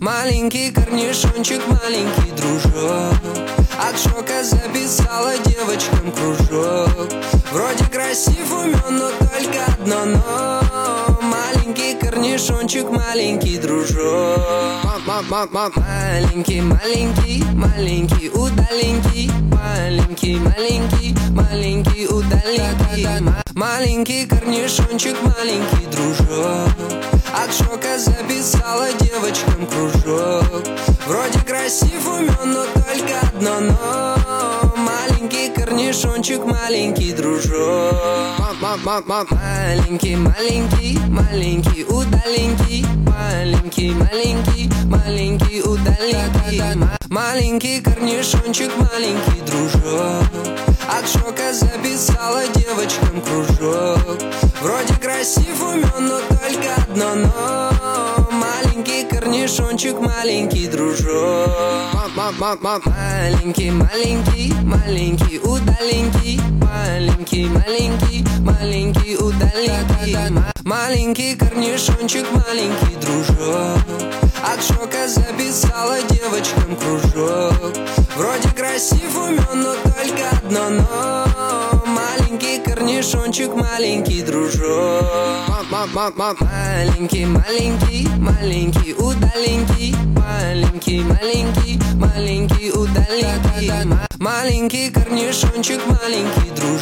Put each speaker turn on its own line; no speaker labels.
Маленький корнишончик, маленький дружок, от шока записала девочкам кружок. Вроде красив, умен, но только одно но. Маленький корнишончик, маленький дружок. Маленький, маленький, маленький, удаленький. Маленький, маленький, маленький, удаленький. Маленький корнишончик, маленький дружок, от шока записала девочкам кружок. Вроде красив, умен, но только одно но. Маленький корнишончик, маленький дружок. Маленький, маленький, маленький, удаленький. Маленький, маленький, маленький, удаленький. Маленький корнишончик, маленький дружок, от шока записала девочкам кружок. Вроде красив, умен, но только одно но. Маленький корнишончик, маленький дружок. Маленький, маленький, маленький, удаленький. Маленький, маленький, маленький, удаленький. Маленький корнишончик, маленький дружок, от шока записала девочкам кружок. Вроде красив, умен, но только одно но. Маленький корнишончик, маленький дружок. Маленький, маленький, маленький, удаленький. Маленький, маленький, маленький, удаленький. Маленький корнишончик, маленький дружок.